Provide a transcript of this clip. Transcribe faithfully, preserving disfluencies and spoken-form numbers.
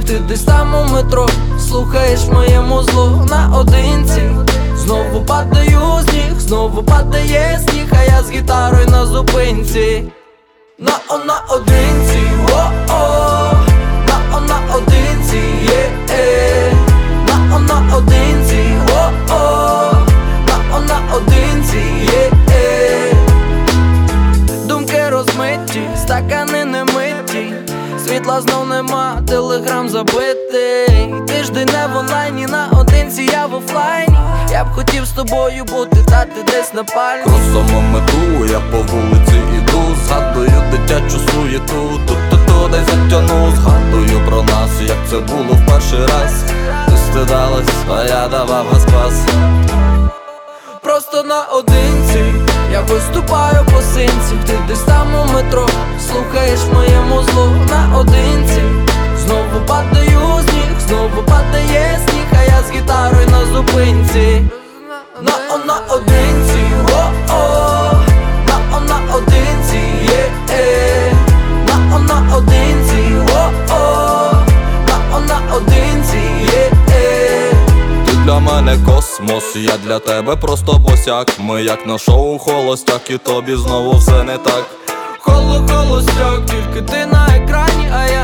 ти десь там у метро, слухаєш моє музло наодинці. Знову падаю з ніг, знову падає сніг, а я з гітарою на зупинці. На о наодинці, о-о, на о наодинці, є-е, на о наодинці, о-о, на о наодинці, є-е. Думки розмиті, стакани не миті, світла знов нема, телеграм забитий. Тиждень не в онлайні, наодинці я в офлайні. Я б хотів з тобою бути, та ти десь на пальні. Кросом мету, я по вулиці іду, згадую дитячу суєту, тут-тут десь затягну, згадую про нас, як це було в перший раз. Ти стидалась, а я давав газ-пас. Просто наодинці, я виступаю по синці. Ти десь там у метро, слухаєш моє музло наодинці. Знову падаю з ніг, знову падає сніг, а я з гітарою на зупинці. На о наодинці, о-о, на о наодинці, є-е, на о наодинці, о-о, на о наодинці, є-е. Ти для мене космос, я для тебе просто босяк. Ми як на шоу холостяк, і тобі знову все не так. Холо-холостяк, тільки ти на екрані, а